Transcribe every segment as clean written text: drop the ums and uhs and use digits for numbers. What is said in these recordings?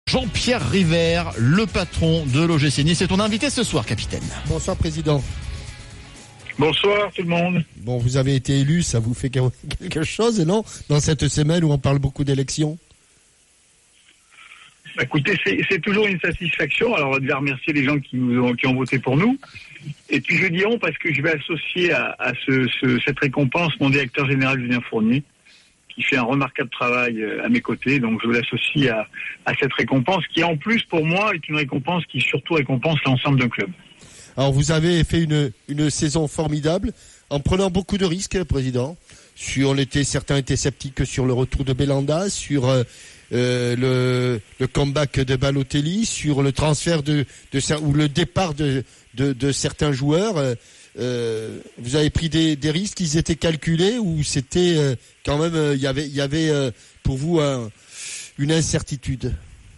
Jean-Pierre River, le patron de l'OGC Nice, est ton invité ce soir, capitaine. Bonsoir, président. Bonsoir tout le monde. Bon, vous avez été élu, ça vous fait quelque chose, non? Dans cette semaine où on parle beaucoup d'élections? Écoutez, c'est toujours une satisfaction. Alors, on va déjà remercier les gens qui ont voté pour nous. Et puis, je dis on parce que je vais associer à cette récompense mon directeur général Julien Fournier, qui fait un remarquable travail à mes côtés. Donc, je l'associe à cette récompense qui, en plus, pour moi, est une récompense qui surtout récompense l'ensemble d'un club. Alors, vous avez fait une saison formidable en prenant beaucoup de risques, président. Certains étaient sceptiques sur le retour de Belhanda, sur le comeback de Balotelli, sur le transfert ou le départ de certains joueurs. Vous avez pris des risques, ils étaient calculés ou c'était quand même il y avait pour vous une incertitude?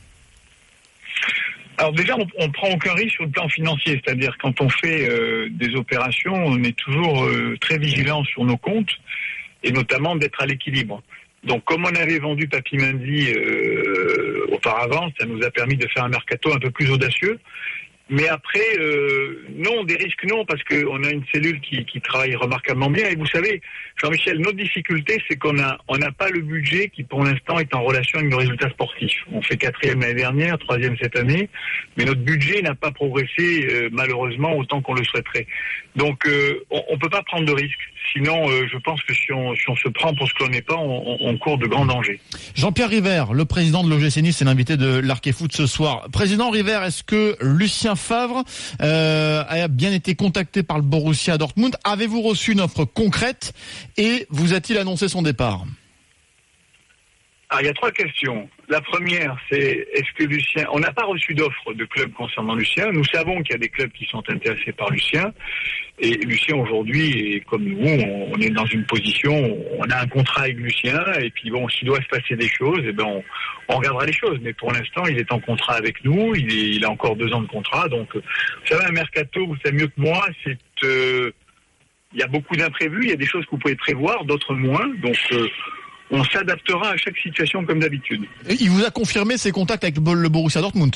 Alors déjà, on prend aucun risque sur le plan financier, c'est-à-dire quand on fait des opérations, on est toujours très vigilant sur nos comptes et notamment d'être à l'équilibre. Donc comme on avait vendu Papy Mendy auparavant, ça nous a permis de faire un mercato un peu plus audacieux. Mais après, non, des risques non, parce qu'on a une cellule qui travaille remarquablement bien. Et vous savez, Jean-Michel, notre difficulté, c'est qu'on n'a pas le budget qui, pour l'instant, est en relation avec nos résultats sportifs. On fait 4e l'année dernière, 3e cette année, mais notre budget n'a pas progressé, malheureusement, autant qu'on le souhaiterait. Donc, on peut pas prendre de risques. Sinon, je pense que si on se prend pour ce qu'on n'est pas, on court de grands dangers. Jean-Pierre River, le président de l'OGC Nice, c'est l'invité de l'Arc et Foot ce soir. Président River, est-ce que Lucien Favre a bien été contacté par le Borussia Dortmund? Avez-vous reçu une offre concrète et vous a-t-il annoncé son départ? Alors, il y a 3 questions. La première, c'est est-ce que Lucien... On n'a pas reçu d'offre de club concernant Lucien. Nous savons qu'il y a des clubs qui sont intéressés par Lucien. Et Lucien, aujourd'hui, et comme nous, on est dans une position... On a un contrat avec Lucien. Et puis, bon, s'il doit se passer des choses, eh ben, on regardera les choses. Mais pour l'instant, il est en contrat avec nous. Il a encore 2 ans de contrat. Donc, vous savez, un mercato, vous savez mieux que moi, c'est... il y a beaucoup d'imprévus. Il y a des choses que vous pouvez prévoir, d'autres moins. Donc... on s'adaptera à chaque situation comme d'habitude. Et il vous a confirmé ses contacts avec le Borussia Dortmund?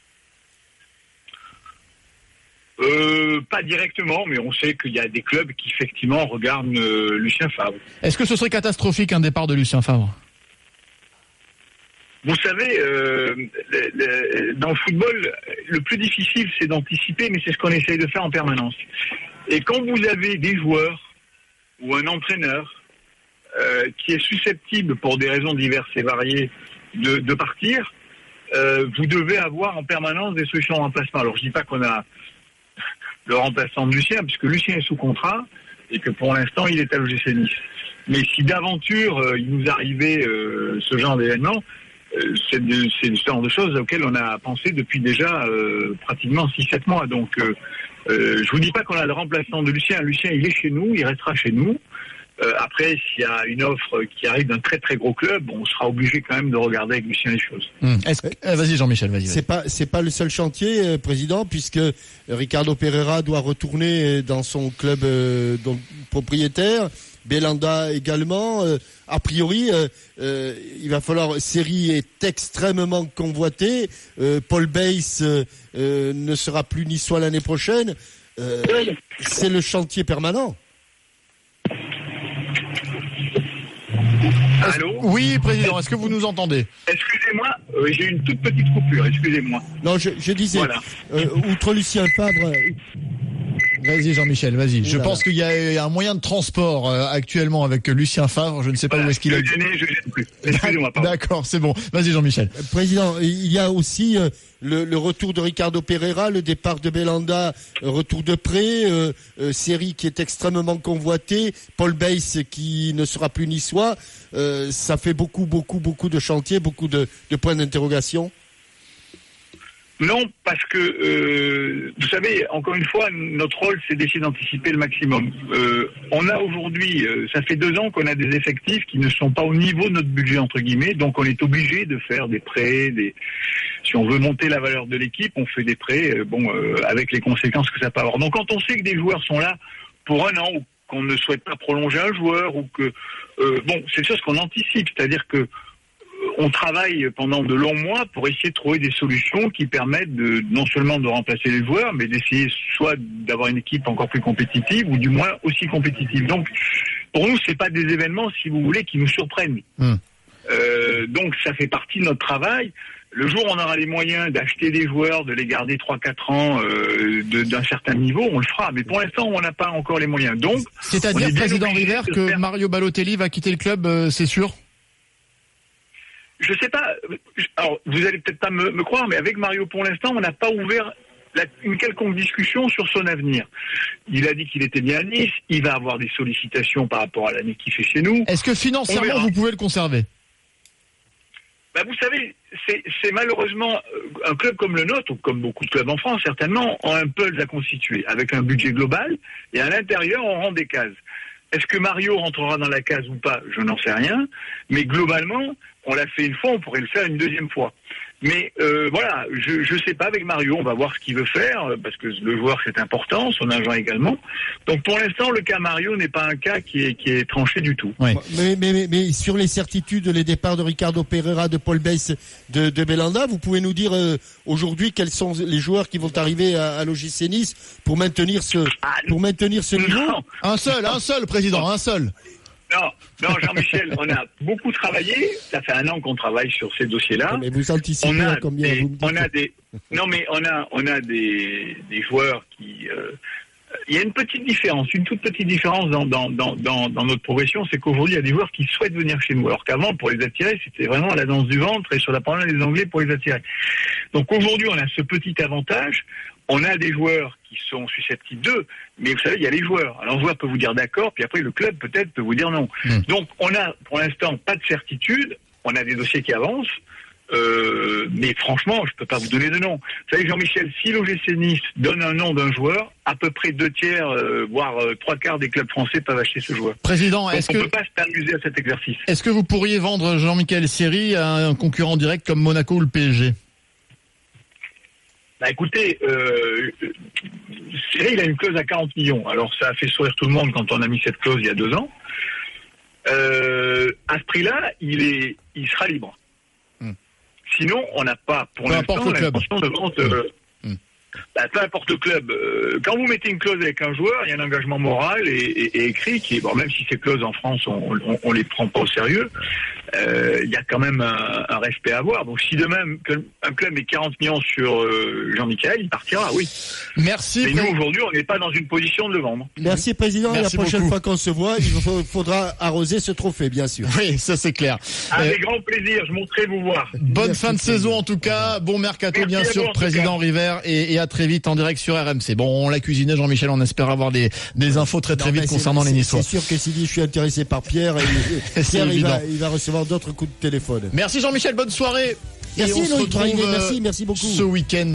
Pas directement, mais on sait qu'il y a des clubs qui effectivement regardent Lucien Favre. Est-ce que ce serait catastrophique un départ de Lucien Favre? Vous savez, dans le football, le plus difficile c'est d'anticiper, mais c'est ce qu'on essaye de faire en permanence. Et quand vous avez des joueurs ou un entraîneur qui est susceptible, pour des raisons diverses et variées, de partir, vous devez avoir en permanence des solutions de remplacement. Alors, je dis pas qu'on a le remplaçant de Lucien, puisque Lucien est sous contrat, et que pour l'instant, il est à l'OGC Nice. Mais si d'aventure, il nous arrivait ce genre d'événement, c'est le genre de choses auxquelles on a pensé depuis déjà pratiquement 6-7 mois. Donc, je vous dis pas qu'on a le remplaçant de Lucien. Lucien, il est chez nous, il restera chez nous. Après, s'il y a une offre qui arrive d'un très très gros club, on sera obligé quand même de regarder avec Lucien les choses. Vas-y Jean-Michel, vas-y. C'est pas le seul chantier, président, puisque Ricardo Pereira doit retourner dans son club propriétaire. Belhanda également. A priori, il va falloir... Série est extrêmement convoitée. Paul Bass ne sera plus niçois l'année prochaine. C'est le chantier permanent. Allô ? Oui, président, est-ce que vous nous entendez ? Excusez-moi, j'ai une toute petite coupure, excusez-moi. Non, je disais, voilà. Outre Lucien Favre... Vas-y Jean-Michel, vas-y. Je Voilà. pense qu'il y a un moyen de transport actuellement avec Lucien Favre. Je ne sais pas où est-ce qu'il est. Je gêne plus. Excusez-moi, pardon. D'accord, c'est bon. Vas-y Jean-Michel. Président, il y a aussi le retour de Ricardo Pereira, le départ de Belhanda, retour de prêt, série qui est extrêmement convoitée, Paul Bass qui ne sera plus niçois. Ça fait beaucoup de chantiers, beaucoup de points d'interrogation. Non, parce que, vous savez, encore une fois, notre rôle, c'est d'essayer d'anticiper le maximum. On a aujourd'hui, ça fait 2 ans qu'on a des effectifs qui ne sont pas au niveau de notre budget, entre guillemets, donc on est obligé de faire des prêts, si on veut monter la valeur de l'équipe, on fait des prêts, avec les conséquences que ça peut avoir. Donc quand on sait que des joueurs sont là pour 1 an, ou qu'on ne souhaite pas prolonger un joueur, ou que, c'est des choses qu'on anticipe, c'est-à-dire que on travaille pendant de longs mois pour essayer de trouver des solutions qui permettent non seulement de remplacer les joueurs, mais d'essayer soit d'avoir une équipe encore plus compétitive, ou du moins aussi compétitive. Donc, pour nous, c'est pas des événements, si vous voulez, qui nous surprennent. Donc, ça fait partie de notre travail. Le jour où on aura les moyens d'acheter des joueurs, de les garder 3-4 ans d'un certain niveau, on le fera. Mais pour l'instant, on n'a pas encore les moyens. Donc, c'est-à-dire, président River, que Mario Balotelli va quitter le club, c'est sûr? Je sais pas. Alors, vous allez peut-être pas me croire, mais avec Mario, pour l'instant, on n'a pas ouvert une quelconque discussion sur son avenir. Il a dit qu'il était bien à Nice. Il va avoir des sollicitations par rapport à l'année qu'il fait chez nous. Est-ce que financièrement, vous pouvez le conserver? Vous savez, c'est malheureusement un club comme le nôtre, ou comme beaucoup de clubs en France, certainement, ont un puzzle à constituer, avec un budget global, et à l'intérieur, on rend des cases. Est-ce que Mario rentrera dans la case ou pas? Je n'en sais rien, mais globalement, on l'a fait une fois, on pourrait le faire une deuxième fois. Mais voilà, je sais pas avec Mario, on va voir ce qu'il veut faire, parce que le joueur c'est important, son agent également. Donc pour l'instant, le cas Mario n'est pas un cas qui est tranché du tout. Ouais. Mais sur les certitudes, les départs de Ricardo Pereira, de Paul Bess, de Belhanda, vous pouvez nous dire aujourd'hui quels sont les joueurs qui vont arriver à l'OGC Nice pour maintenir ce niveau? Non. Un seul, président, un seul. Non, Jean-Michel, on a beaucoup travaillé. Ça fait 1 an qu'on travaille sur ces dossiers-là. Mais vous anticipez combien vous me dites? On a des joueurs qui. Il y a une toute petite différence dans notre progression, c'est qu'aujourd'hui il y a des joueurs qui souhaitent venir chez nous, alors qu'avant pour les attirer c'était vraiment la danse du ventre et sur la parole des Anglais pour les attirer. Donc aujourd'hui on a ce petit avantage. On a des joueurs qui sont susceptibles d'eux, mais vous savez, il y a les joueurs. Alors, un joueur peut vous dire d'accord, puis après, le club, peut-être, peut vous dire non. Donc, on a, pour l'instant, pas de certitude. On a des dossiers qui avancent. Mais franchement, je peux pas vous donner de nom. Vous savez, Jean-Michel, si l'OGC Nice donne un nom d'un joueur, à peu près 2/3, voire 3/4 des clubs français peuvent acheter ce joueur. Président, donc, on peut pas s'amuser à cet exercice. Est-ce que vous pourriez vendre Jean-Michel Seri à un concurrent direct comme Monaco ou le PSG? Écoutez, Seri, il a une clause à 40 millions. Alors, ça a fait sourire tout le monde quand on a mis cette clause il y a 2 ans. À ce prix-là, il sera libre. Sinon, on n'a pas, pour l'instant, l'intention de vendre. Peu importe le club. Quand vous mettez une clause avec un joueur, il y a un engagement moral et écrit qui est, bon, même si ces clauses en France, on les prend pas au sérieux, il y a quand même un respect à avoir. Donc si demain un club met 40 millions sur Jean-Michel, il partira, oui. Merci. Mais nous, aujourd'hui, on n'est pas dans une position de le vendre. Merci, président. Merci la prochaine beaucoup. fois qu'on se voit, il faudra arroser ce trophée, bien sûr. Oui, ça c'est clair. Avec grand plaisir, je monterai vous voir. Bonne Merci, fin de saison en tout cas. Bon mercato, Merci bien à sûr, vous, en tout président cas. River, et à très vite en direct sur RMC. Bon, on l'a cuisiné, Jean-Michel, on espère avoir des infos très Non, vite mais concernant les Niçois. C'est sûr que s'il dit je suis intéressé par Pierre, Pierre il va recevoir d'autres coups de téléphone. Merci Jean-Michel, bonne soirée. Merci, et on se Loïc retrouve Braillet, merci beaucoup. ce week-end.